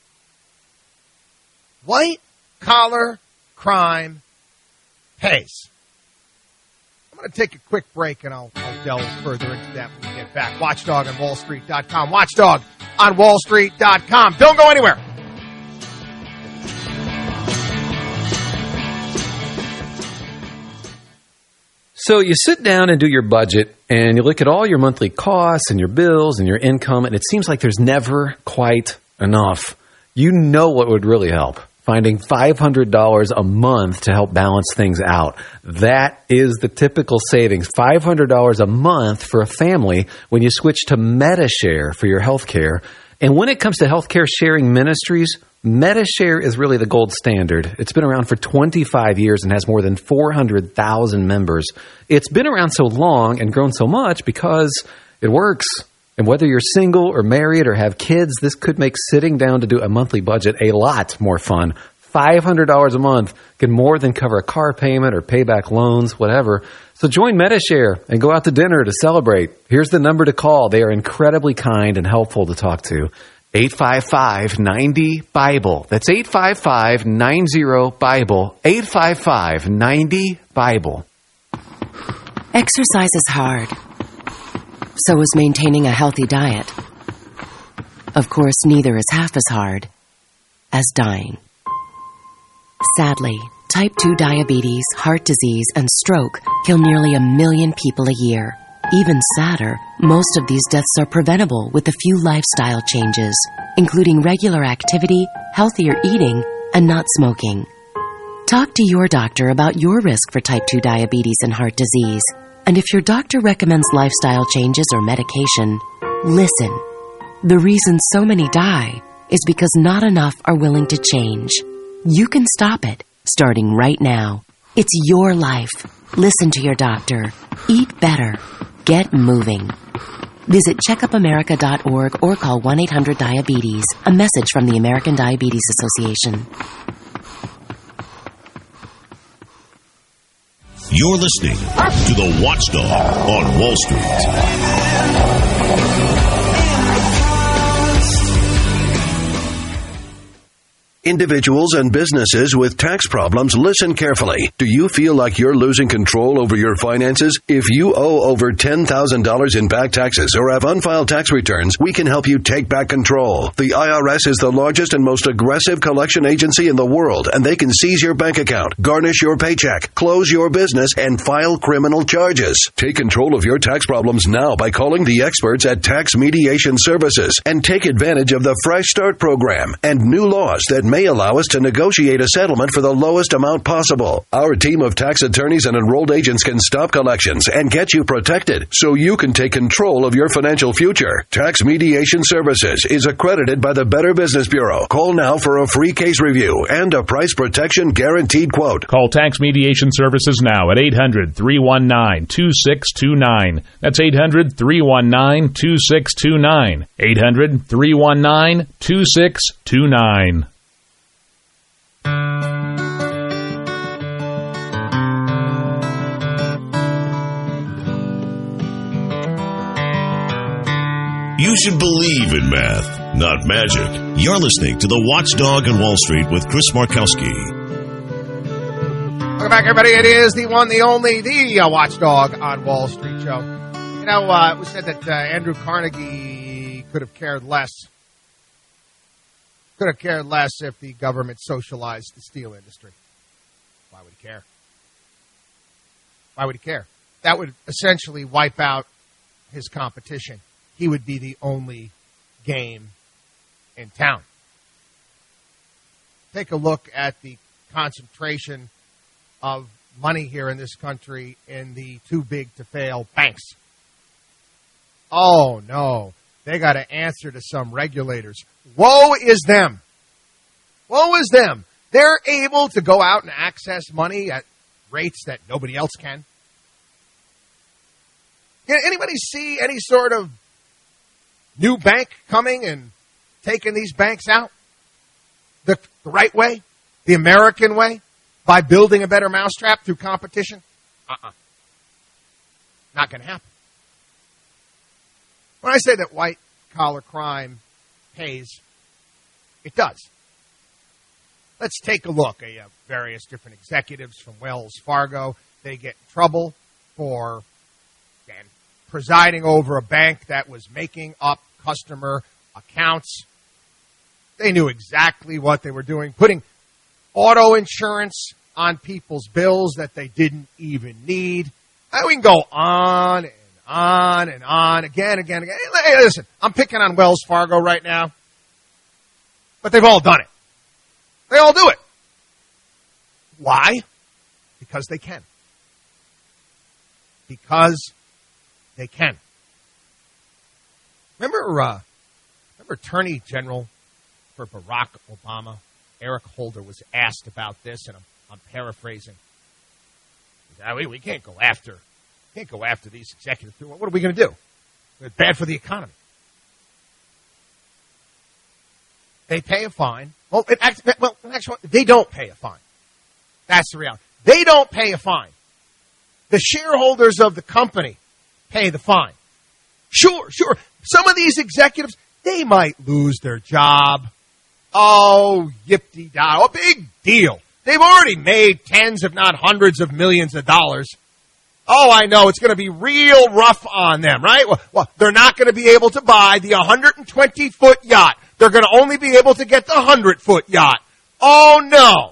White-collar crime pays. I'm going to take a quick break, and I'll, I'll delve further into that when we get back. Watchdog on Wall Street dot com. Watchdog on Wall Street dot com. Don't go anywhere. So you sit down and do your budget, and you look at all your monthly costs and your bills and your income, and it seems like there's never quite enough. You know what would really help? Finding five hundred dollars a month to help balance things out. That is the typical savings, five hundred dollars a month for a family when you switch to Medi-Share for your health care. And when it comes to healthcare sharing ministries, Medi-Share is really the gold standard. It's been around for twenty-five years and has more than four hundred thousand members. It's been around so long and grown so much because it works. And whether you're single or married or have kids, this could make sitting down to do a monthly budget a lot more fun. five hundred dollars a month can more than cover a car payment or pay back loans, whatever. So join Medi-Share and go out to dinner to celebrate. Here's the number to call. They are incredibly kind and helpful to talk to. eight five five, nine zero, Bible. That's eight five five, nine zero, Bible. eight five five, nine zero, Bible. Exercise is hard. So is maintaining a healthy diet. Of course, neither is half as hard as dying. Sadly, type two diabetes, heart disease, and stroke kill nearly a million people a year. Even sadder, most of these deaths are preventable with a few lifestyle changes, including regular activity, healthier eating, and not smoking. Talk to your doctor about your risk for type two diabetes and heart disease. And if your doctor recommends lifestyle changes or medication, listen. The reason so many die is because not enough are willing to change. You can stop it, starting right now. It's your life. Listen to your doctor. Eat better. Get moving. Visit checkup america dot org or call one eight hundred diabetes. A message from the American Diabetes Association. You're listening to the Watchdog on Wall Street. Individuals and businesses with tax problems, listen carefully. Do you feel like you're losing control over your finances? If you owe over ten thousand dollars in back taxes or have unfiled tax returns, we can help you take back control. The I R S is the largest and most aggressive collection agency in the world, and they can seize your bank account, garnish your paycheck, close your business, and file criminal charges. Take control of your tax problems now by calling the experts at Tax Mediation Services and take advantage of the Fresh Start program and new laws that may allow us to negotiate a settlement for the lowest amount possible. Our team of tax attorneys and enrolled agents can stop collections and get you protected so you can take control of your financial future. Tax Mediation Services is accredited by the Better Business Bureau. Call now for a free case review and a price protection guaranteed quote. Call Tax Mediation Services now at eight hundred, three one nine, two six two nine. That's eight hundred, three one nine, two six two nine. eight hundred, three one nine, two six two nine. You should believe in math, not magic. You're listening to the Watchdog on Wall Street with Chris Markowski. Welcome back, everybody. It is the one, the only, the uh, Watchdog on Wall Street show. You know, uh, it was said that uh, Andrew Carnegie could have cared less. Could have cared less if the government socialized the steel industry. Why would he care? Why would he care? That would essentially wipe out his competition. He would be the only game in town. Take a look at the concentration of money here in this country in the too big to fail banks. Oh, no. They got to answer to some regulators. Woe is them. Woe is them. They're able to go out and access money at rates that nobody else can. Can anybody see any sort of new bank coming and taking these banks out the, the right way, the American way, by building a better mousetrap through competition? Uh-uh. Not going to happen. When I say that white-collar crime pays, it does. Let's take a look at uh, various different executives from Wells Fargo. They get in trouble for again, presiding over a bank that was making up customer accounts. They knew exactly what they were doing, putting auto insurance on people's bills that they didn't even need. And we can go on and on and on, again, again, again. Hey, listen, I'm picking on Wells Fargo right now, but they've all done it. They all do it. Why? Because they can. Because they can. Remember, uh, remember Attorney General for Barack Obama, Eric Holder, was asked about this, and I'm, I'm paraphrasing. He said, we, we can't go after, can't go after these executives. What are we going to do? It's bad for the economy. They pay a fine. Well, it, well, actually, they don't pay a fine. That's the reality. They don't pay a fine. The shareholders of the company pay the fine. Sure, sure. Some of these executives, they might lose their job. Oh, yip-de-da. A big deal. They've already made tens, if not hundreds of millions of dollars. Oh, I know. It's going to be real rough on them, right? Well, well they're not going to be able to buy the one hundred twenty foot yacht. They're going to only be able to get the one hundred foot yacht. Oh, no.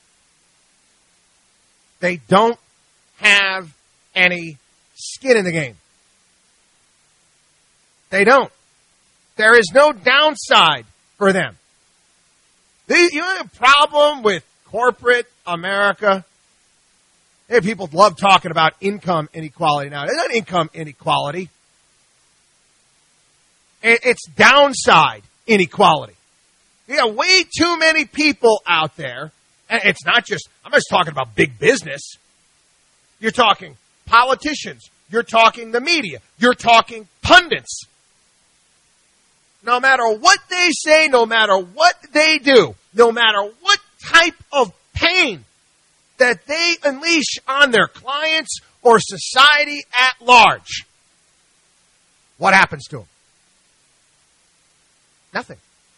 They don't have any skin in the game. They don't. There is no downside for them. They, you know the problem with corporate America? Hey, people love talking about income inequality now. It's not income inequality. It's downside inequality. You got way too many people out there. And it's not just, I'm just talking about big business. You're talking politicians. You're talking the media. You're talking pundits. No matter what they say, no matter what they do, no matter what type of pain that they unleash on their clients or society at large, what happens to them? Nothing.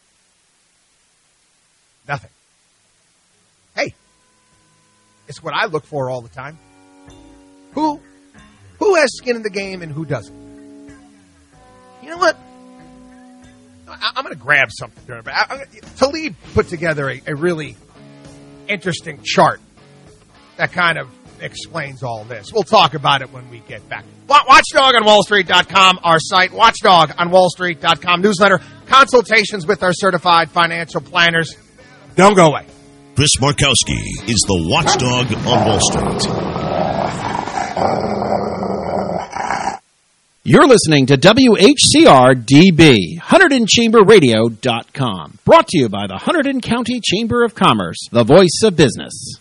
Nothing. Hey, it's what I look for all the time. Who, who has skin in the game and who doesn't? You know what? I, I'm going to grab something there. But I, I, Talib put together a, a really interesting chart that kind of explains all this. We'll talk about it when we get back. Watchdog on Wall Street dot com, our site. Watchdog on Wall Street dot com newsletter. Consultations with our certified financial planners. Don't go away. Chris Markowski is the Watchdog on Wall Street. You're listening to W H C R D B, Hunterdon Chamber Radio dot com. Brought to you by the Hunterdon County Chamber of Commerce, the voice of business.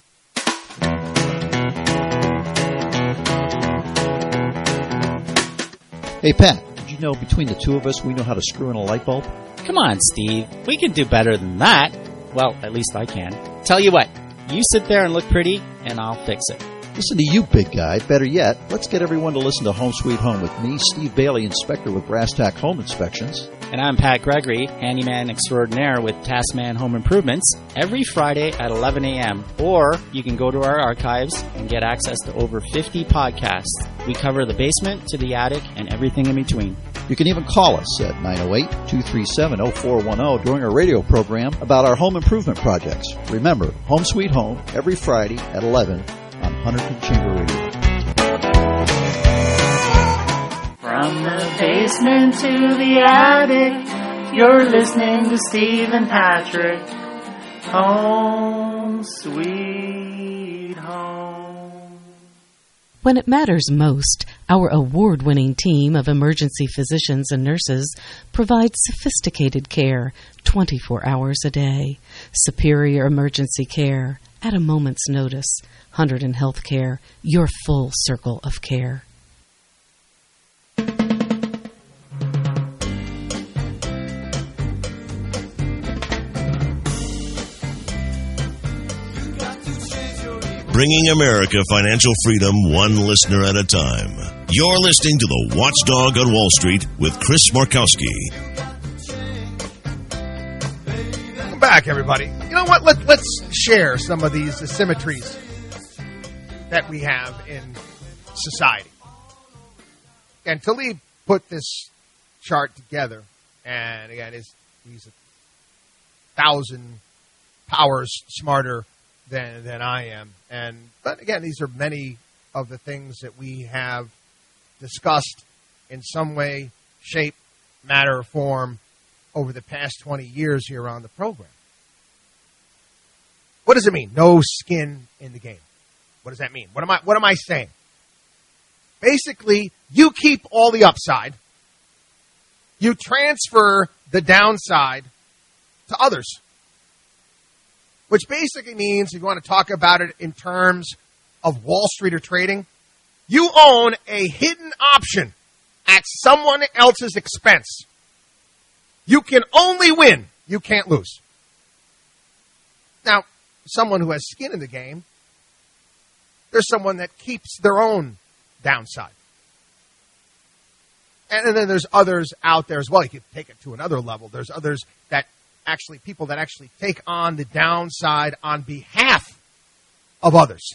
Hey, Pat, did you know between the two of us we know how to screw in a light bulb? Come on, Steve. We can do better than that. Well, at least I can. Tell you what, you sit there and look pretty, and I'll fix it. Listen to you, big guy. Better yet, let's get everyone to listen to Home Sweet Home with me, Steve Bailey, inspector with Brass Tack Home Inspections. And I'm Pat Gregory, handyman extraordinaire with Taskman Home Improvements, every Friday at eleven a.m. Or you can go to our archives and get access to over fifty podcasts. We cover the basement to the attic and everything in between. You can even call us at nine oh eight, two three seven, oh four one oh during our radio program about our home improvement projects. Remember, Home Sweet Home, every Friday at eleven on Hunterdon Chamber Radio. From the basement to the attic, you're listening to Steve and Patrick. Home Sweet Home. When it matters most, our award-winning team of emergency physicians and nurses provides sophisticated care twenty-four hours a day. Superior emergency care at a moment's notice. Hunterdon Healthcare, your full circle of care. Bringing America financial freedom one listener at a time. You're listening to the Watchdog on Wall Street with Chris Markowski. Welcome back, everybody. You know what? Let, let's share some of these asymmetries that we have in society. And Talib put this chart together, and again, is he's a thousand powers smarter than than I am. And but again, these are many of the things that we have discussed in some way, shape, matter, or form over the past twenty years here on the program. What does it mean? No skin in the game. What does that mean? What am I what am I saying? Basically, you keep all the upside. You transfer the downside to others. Which basically means, if you want to talk about it in terms of Wall Street or trading, you own a hidden option at someone else's expense. You can only win. You can't lose. Now, someone who has skin in the game, there's someone that keeps their own downside. And then there's others out there as well. You could take it to another level. There's others that actually, people that actually take on the downside on behalf of others.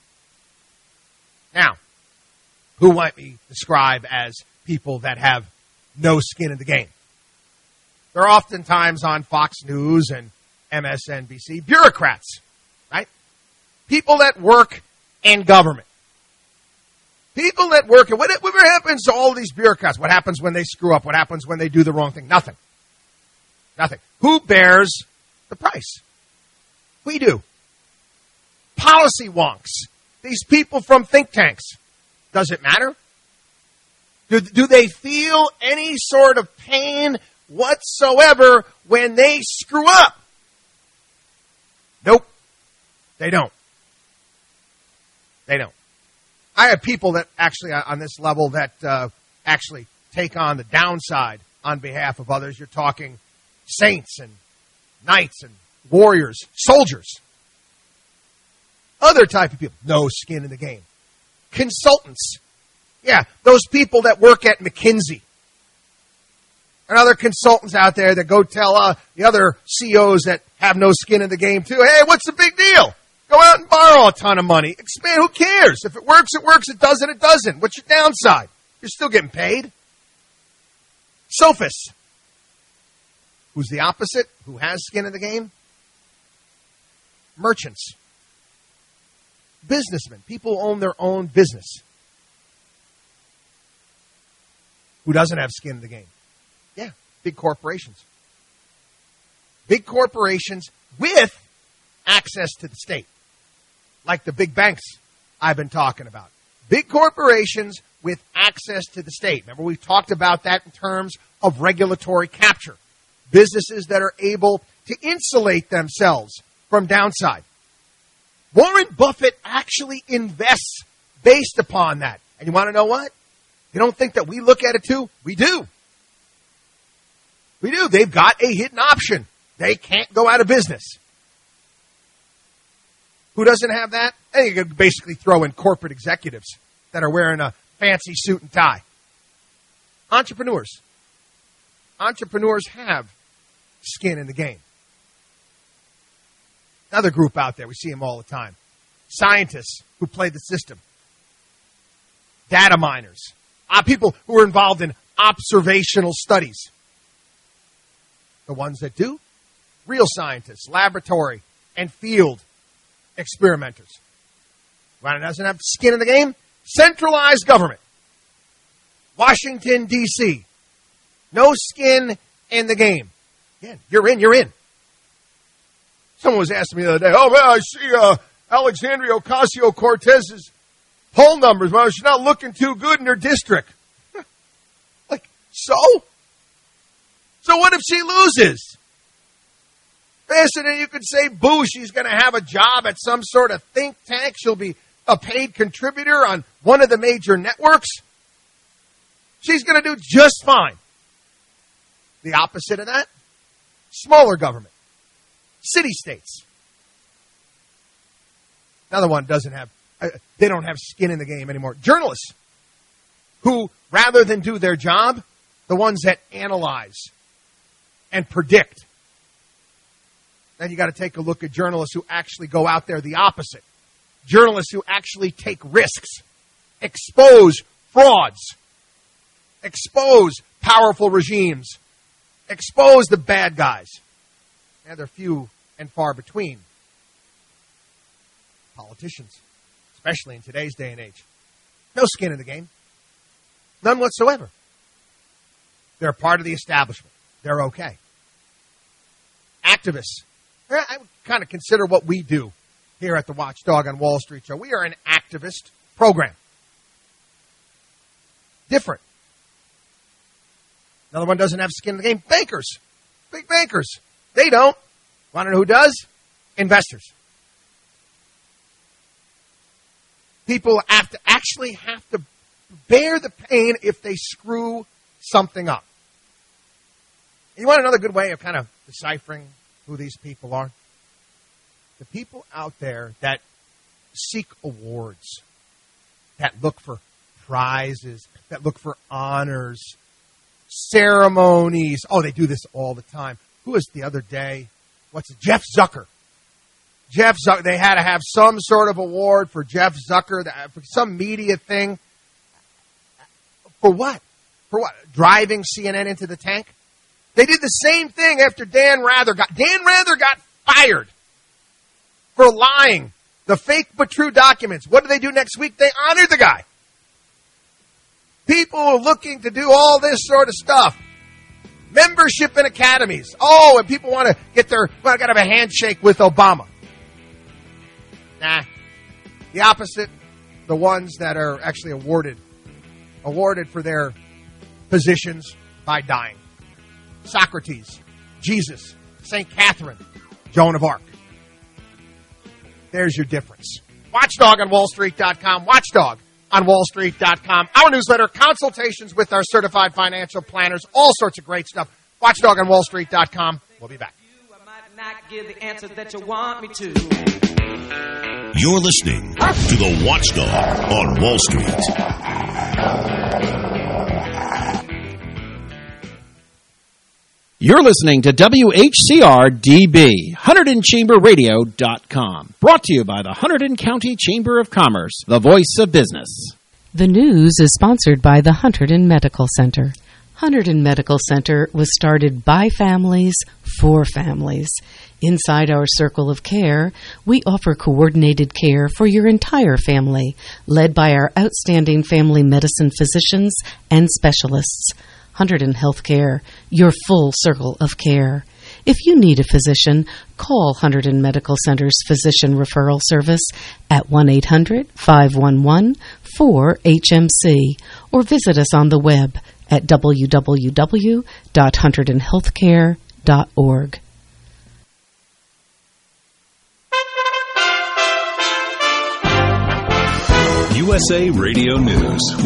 Now, who might we describe as people that have no skin in the game? They're oftentimes on Fox News and M S N B C, bureaucrats, right? People that work in government. People that work, and whatever happens to all these bureaucrats? What happens when they screw up? What happens when they do the wrong thing? Nothing. Nothing. Who bears the price? We do. Policy wonks. These people from think tanks. Does it matter? Do, do they feel any sort of pain whatsoever when they screw up? Nope. They don't. They don't. I have people that actually on this level that uh, actually take on the downside on behalf of others. You're talking saints and knights and warriors, soldiers. Other type of people, no skin in the game. Consultants. Yeah, those people that work at McKinsey. And other consultants out there that go tell uh, the other C E Os that have no skin in the game too, hey, what's the big deal? Go out and borrow a ton of money. Expand, who cares? If it works, it works. It doesn't, it doesn't. What's your downside? You're still getting paid. Sophists. Who's the opposite? Who has skin in the game? Merchants. Businessmen. People who own their own business. Who doesn't have skin in the game? Yeah, big corporations. Big corporations with access to the state. Like the big banks I've been talking about. Big corporations with access to the state. Remember, we've talked about that in terms of regulatory capture. Businesses that are able to insulate themselves from downside. Warren Buffett actually invests based upon that. And you want to know what? You don't think that we look at it too? We do. We do. They've got a hidden option. They can't go out of business. Who doesn't have that? And you could basically throw in corporate executives that are wearing a fancy suit and tie. Entrepreneurs. Entrepreneurs have skin in the game. Another group out there, we see them all the time. Scientists who play the system. Data miners. Uh, people who are involved in observational studies. The ones that do, real scientists, laboratory, and field experimenters. One doesn't have skin in the game. Centralized government. Washington, D C No skin in the game. Again, you're in, you're in. Someone was asking me the other day, oh, man, I see uh, Alexandria Ocasio-Cortez's poll numbers. Well, she's not looking too good in her district. Like, so? So what if she loses? Basically, you could say, boo, she's going to have a job at some sort of think tank. She'll be a paid contributor on one of the major networks. She's going to do just fine. The opposite of that, smaller government. City-states. Another one doesn't have, uh, they don't have skin in the game anymore. Journalists who, rather than do their job, the ones that analyze and predict. Then you got to take a look at journalists who actually go out there the opposite. Journalists who actually take risks, expose frauds, expose powerful regimes, expose the bad guys. And they're few and far between. Politicians, especially in today's day and age. No skin in the game. None whatsoever. They're part of the establishment. They're okay. Activists. I would kind of consider what we do here at the Watchdog on Wall Street show. We are an activist program. Different. Another one doesn't have skin in the game. Bankers. Big bankers. They don't. Want to know who does? Investors. People have to actually have to bear the pain if they screw something up. You want another good way of kind of deciphering who these people are? The people out there that seek awards, that look for prizes, that look for honors, ceremonies. Oh, they do this all the time. Who was the other day? What's it? Jeff Zucker. Jeff Zucker. They had to have some sort of award for Jeff Zucker, for some media thing. For what? For what? Driving C N N into the tank? They did the same thing after Dan Rather got, Dan Rather got fired for lying. The fake but true documents. What do they do next week? They honored the guy. People are looking to do all this sort of stuff. Membership in academies. Oh, and people want to get their, well, I got to have a handshake with Obama. Nah. The opposite, the ones that are actually awarded, awarded for their positions by dying. Socrates, Jesus, Saint Catherine, Joan of Arc. There's your difference. Watchdog on Wall Street dot com. Watchdog on Wall Street dot com. Our newsletter, consultations with our certified financial planners, all sorts of great stuff. Watchdog on Wall Street dot com. We'll be back. not give the answer that you want me to. You're listening to The Watchdog on Wall Street. You're listening to W H C R D B, Hunterdon Chamber Radio dot com. Brought to you by the Hunterdon County Chamber of Commerce, the voice of business. The news is sponsored by the Hunterdon Medical Center. Hunterdon Medical Center was started by families for families. Inside our circle of care, we offer coordinated care for your entire family, led by our outstanding family medicine physicians and specialists. Hunterdon Healthcare, your full circle of care. If you need a physician, call Hunterdon Medical Center's Physician Referral Service at one eight hundred, five one one, four H M C or visit us on the web at w w w dot hunterdon healthcare dot org. U S A Radio News.